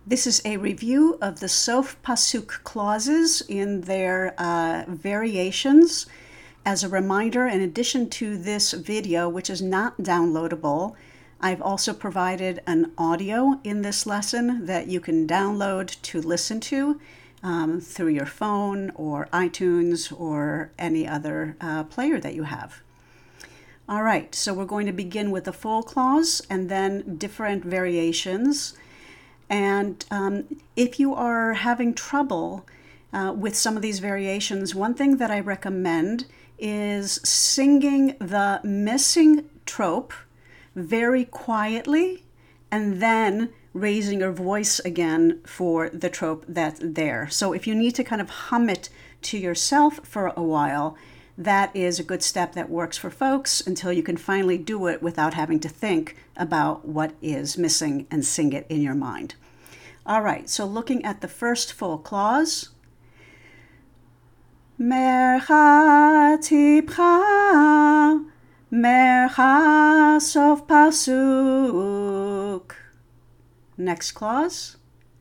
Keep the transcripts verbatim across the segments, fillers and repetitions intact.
This is a review of the Sof Pasuk clauses in their uh, variations. As a reminder, in addition to this video, which is not downloadable, I've also provided an audio in this lesson that you can download to listen to um, through your phone or iTunes or any other uh, player that you have. All right, so we're going to begin with the full clause and then different variations. And um, if you are having trouble uh, with some of these variations, one thing that I recommend is singing the missing trope very quietly and then raising your voice again for the trope that's there. So if you need to kind of hum it to yourself for a while, that is a good step that works for folks until you can finally do it without having to think about what is missing and sing it in your mind. All right, so looking at the first full clause, Mercha tipcha, Mercha sof pasuk. Next clause,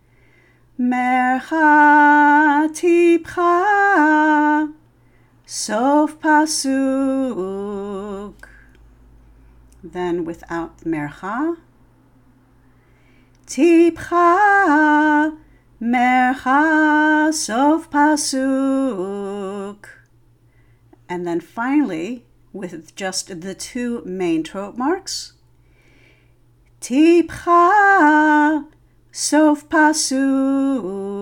Mercha tipcha, sof pasuk. Then without mercha, tipcha, mercha, sof pasuk. And then finally, with just the two main trope marks, tipcha, sof pasuk.